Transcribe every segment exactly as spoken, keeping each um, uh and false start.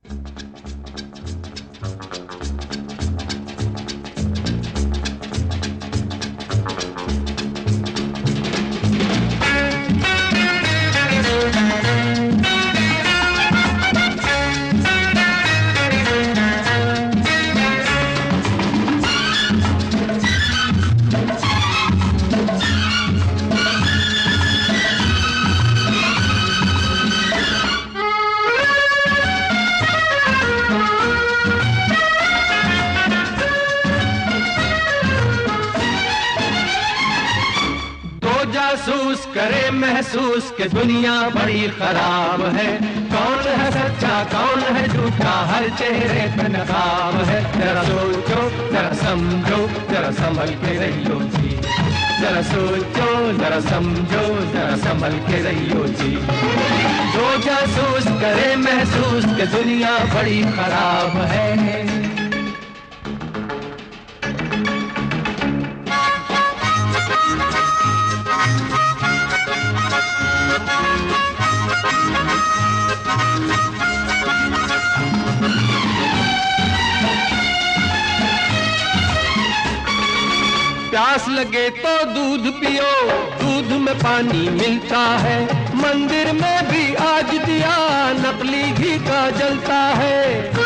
जासूस करे महसूस कि दुनिया बड़ी खराब है। कौन है सच्चा कौन है झूठा, हर चेहरे पे नकाब है। जरा सोचो जरा समझो जरा संभल के रहियो जी, जरा सोचो जरा समझो जरा संभल के रहियो जी। जो जासूस करे महसूस कि दुनिया बड़ी खराब है। प्यास लगे तो दूध पियो, दूध में पानी मिलता है। मंदिर में भी आज दिया नकली घी का जलता है।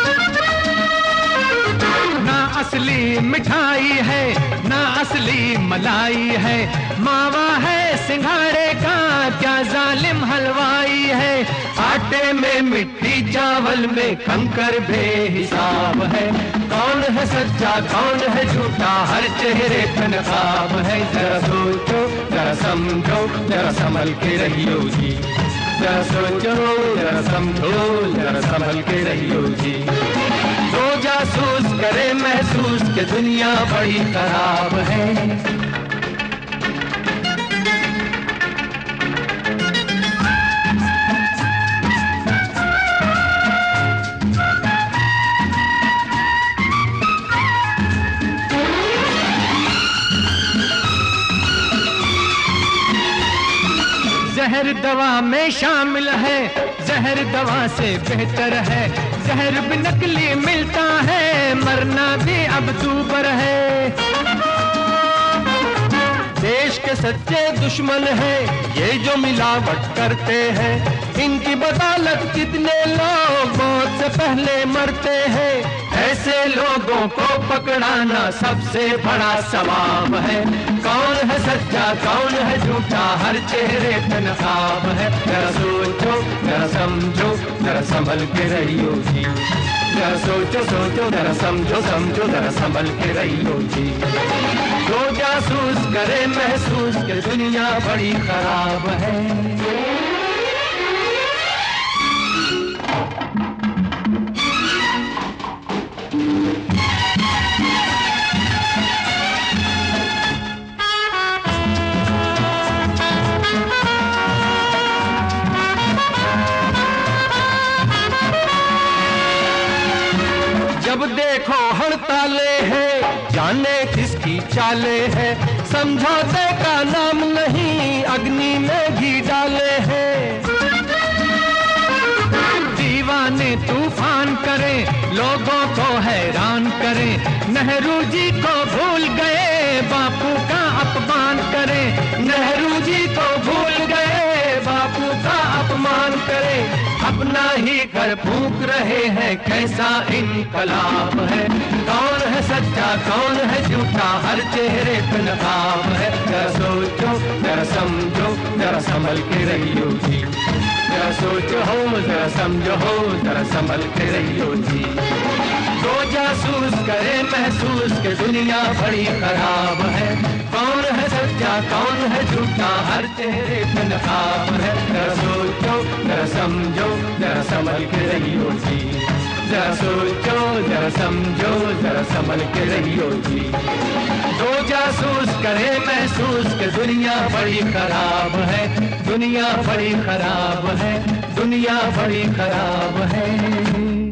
ना असली मिठाई है ना असली मलाई है, मावा है सिंघाड़े का क्या जालिम हलवाई है। आटे में मिट्टी चावल में कंकर बेहिसाब है। कौन है सच्चा कौन है झूठा, हर चेहरे पे नकाब है। जरा सोचो जरा समझो जरा संभल के रहियो जी, जरा सोचो जरा समझो जरा संभल के रहियो जी। जो जासूस करे महसूस कि दुनिया बड़ी खराब है। जहर दवा में शामिल है, जहर दवा से बेहतर है। जहर भी नकली मिलता है, मरना भी अब दूबर है। देश के सच्चे दुश्मन है ये जो मिलावट करते हैं। इनकी बदौलत कितने लोग मौत से पहले मरते हैं। ऐसे लोगों को पकड़ाना सबसे बड़ा सवाब है। कौन है सच्चा कौन है झूठा, हर चेहरे पे नकाब है। जरा सोचो जरा समझो जरा संभल के रहियो जी, जरा सोचो सोचो जरा समझो समझो जरा संभल के रहियो जी। जो जासूस करे महसूस कि दुनिया बड़ी खराब है। जब देखो हड़ताले है जाने किसकी चाले है। समझौते का नाम नहीं अग्नि में घी डाले हैं। दीवाने तूफान करें लोगों को हैरान करें। नेहरू जी को भूल गए बापू का अपमान करें। नेहरू जी को भूल गए बापू का अपमान करें। अपना ही घर फूंक रहे हैं कैसा इनकलाब है। कौन है सच्चा कौन है झूठा, हर चेहरे पे नकाब है। जरा सोचो जरा समझो जरा संभल के रहियो जी, जरा सोचो हो जरा समझो हो जरा संभल के रहियो जी। जो जासूस करे महसूस कि दुनिया बड़ी खराब है। कौन है सच्चा कौन है झूठा, हर चेहरे पे नकाब है। जरा सोचो जरा समझो जरा संभल के रहियो जी, जरा सोचो जरा समझो जरा संभल के रहियो जी। जो जासूस करे महसूस कि दुनिया बड़ी खराब है। दुनिया बड़ी खराब है, दुनिया बड़ी खराब है।